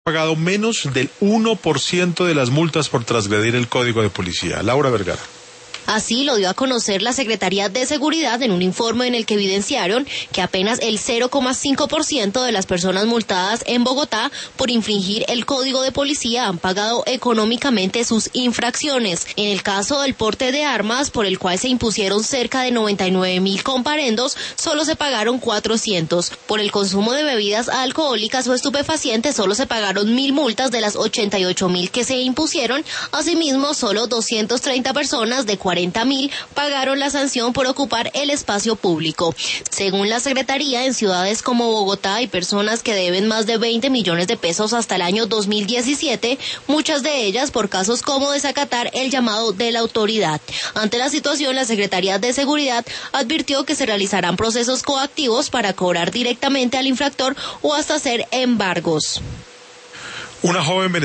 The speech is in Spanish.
pagado menos del 1% de las multas por transgredir el Código de Policía. Laura Vergara. Así lo dio a conocer la Secretaría de Seguridad en un informe en el que evidenciaron que apenas el 0,5% de las personas multadas en Bogotá por infringir el Código de Policía han pagado económicamente sus infracciones. En el caso del porte de armas, por el cual se impusieron cerca de 99.000 comparendos, solo se pagaron 400. Por el consumo de bebidas alcohólicas o estupefacientes, solo se pagaron 1.000 multas de las 88.000 que se impusieron. Asimismo, solo 230 personas de 40.000 pagaron la sanción por ocupar el espacio público. Según la Secretaría, en ciudades como Bogotá hay personas que deben más de 20 millones de pesos hasta el año 2017, muchas de ellas por casos como desacatar el llamado de la autoridad. Ante la situación, la Secretaría de Seguridad advirtió que se realizarán procesos coactivos para cobrar directamente al infractor o hasta hacer embargos. Una joven